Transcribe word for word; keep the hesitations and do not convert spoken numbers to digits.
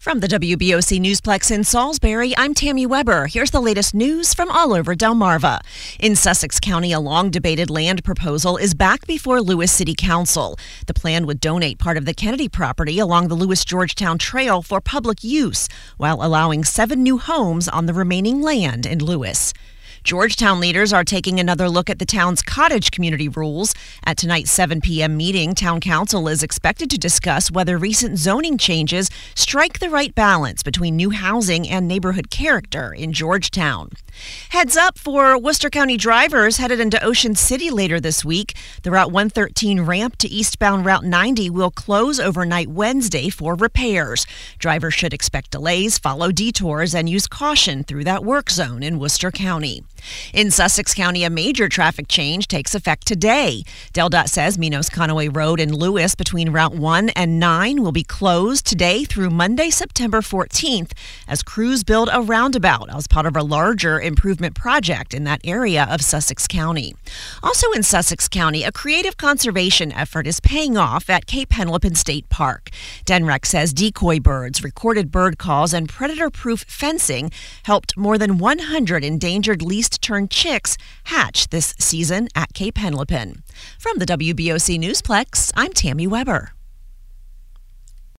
From the W B O C Newsplex in Salisbury, I'm Tammy Weber. Here's the latest news from all over Delmarva. In Sussex County, a long-debated land proposal is back before Lewis City Council. The plan would donate part of the Kennedy property along the Lewis-Georgetown Trail for public use, while allowing seven new homes on the remaining land in Lewis. Georgetown leaders are taking another look at the town's cottage community rules. At tonight's seven p.m. meeting, Town Council is expected to discuss whether recent zoning changes strike the right balance between new housing and neighborhood character in Georgetown. Heads up for Worcester County drivers headed into Ocean City later this week. The Route one thirteen ramp to eastbound Route ninety will close overnight Wednesday for repairs. Drivers should expect delays, follow detours, and use caution through that work zone in Worcester County. In Sussex County, a major traffic change takes effect today. DelDOT says Minos-Conaway Road in Lewis between Route one and nine will be closed today through Monday, September fourteenth, as crews build a roundabout as part of a larger improvement project in that area of Sussex County. Also in Sussex County, a creative conservation effort is paying off at Cape Henlopen State Park. D N R E C says decoy birds, recorded bird calls, and predator-proof fencing helped more than one hundred endangered least-turned chicks hatch this season at Cape Henlopen. From the W B O C Newsplex, I'm Tammy Weber.